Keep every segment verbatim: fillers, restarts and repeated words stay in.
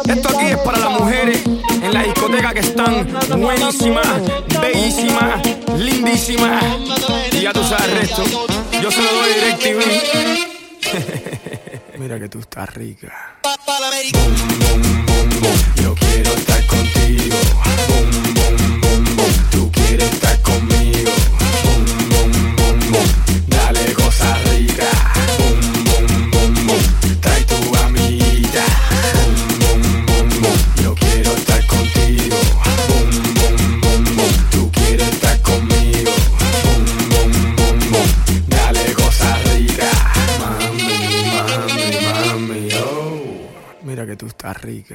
Esto aquí es para las mujeres en la discoteca que están buenísimas, bellísimas, lindísimas. Y ya tú sabes el resto. Yo se lo doy DirecTV. Mira que tú estás rica. Boom, boom, boom, boom. Yo quiero estar contigo. Boom, boom, boom, boom. Tú quieres estar conmigo. Boom, boom, boom, boom. Dale cosa rica. Boom, boom, boom, boom. Trae tu amiguita. Boom, boom, boom, boom. Yo quiero estar contigo. Boom, boom, boom, boom. Tú quieres estar conmigo. Boom, boom, boom, boom. Dale cosa rica. Mami, mami, mami, oh. Mira que tú estás rica.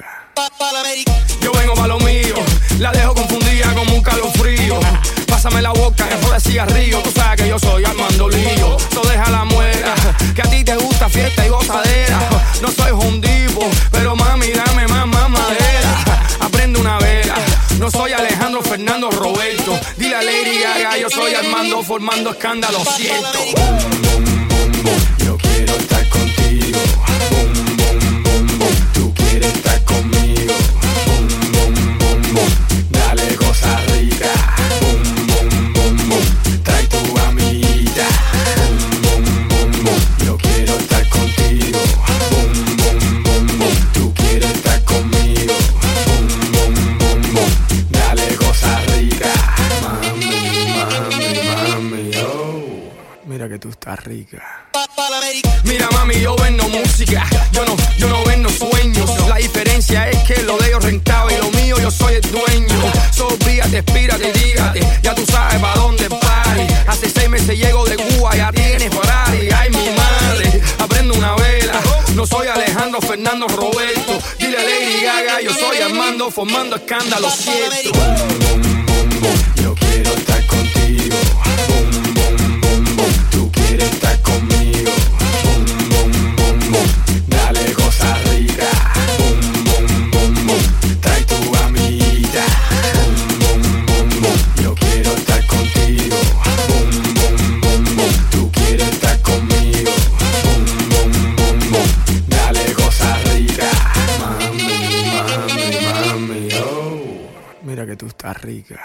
Yo vengo pa' lo mío, la dejo confundida como un calofrío. Pásame la boca, que de cigarrillo. Tú sabes que yo soy Armando Lío. So deja la muera, que a ti te gusta fiesta y gozadera. No soy hondipo, pero mami dame más, más madera. Aprende una vela, no soy Alejandro Fernando Roberto. Dile a Lady Gaga, yo soy Armando formando escándalo, siento. Boom, boom, boom, boom. Yo quiero estar contigo. Boom, boom, boom, boom. Tú quieres estar conmigo. Boom, boom, boom, boom. Dale cosa rica. Boom, boom, boom, boom. Trae tu amiguita. Boom, boom, boom, boom. Yo quiero estar contigo. Boom, boom, boom, boom. Tú quieres estar conmigo. Boom, boom, boom, boom. Dale cosa rica. Mami, mami, mami, oh. Mira que tú estás rica. Mira mami, yo vendo música, yo no, yo no vendo sueños. La diferencia es que lo de ellos rentaba y lo mío yo soy el dueño. Sobríate, espírate, dígate, ya tú sabes pa' dónde pare. Hace seis meses llego de Cuba, ya tienes Ferrari. Ay mi madre, aprendo una vela. No soy Alejandro Fernando Roberto. Dile a Lady Gaga, yo soy Armando formando escándalo, cierto. Boom, boom, boom, boom. Yo quiero estar contigo. Boom, boom, boom, boom. Tú quieres estar conmigo. Boom, boom, boom, boom. Dale cosa rica. Boom, boom, boom, boom. Trae tu amiguita. Boom, boom, boom, boom. Yo quiero estar contigo. Boom, boom, boom, boom. Tú quieres estar conmigo. Boom, boom, boom, boom. Dale cosa rica. Mami, mami, mami, oh. Mira que tú estás rica.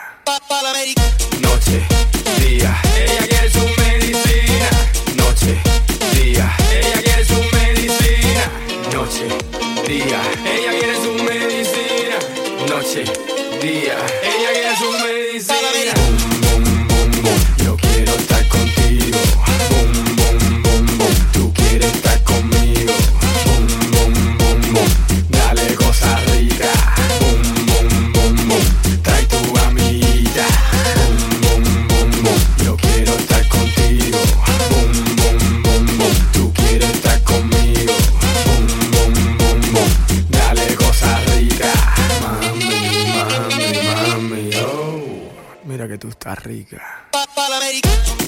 Noche, día, ella quiere su medicina. Noche, día, ella quiere su medicina. Noche, día, ella quiere su medicina. Noche, día, ella quiere su medicina. Boom, boom, boom, boom. Yo quiero estar contigo. Boom, boom, boom, boom. Tú quieres estar conmigo. Boom, boom, boom, boom. Dale cosa rica. Boom, boom, boom, boom. Trae tu amiguita. Boom, boom, boom, boom. Yo quiero estar contigo. Boom, boom, boom, boom. Tú quieres estar conmigo. Boom, boom, boom, boom. Dale cosa rica. Mami, mami, mami, oh. Mira que tú estás rica.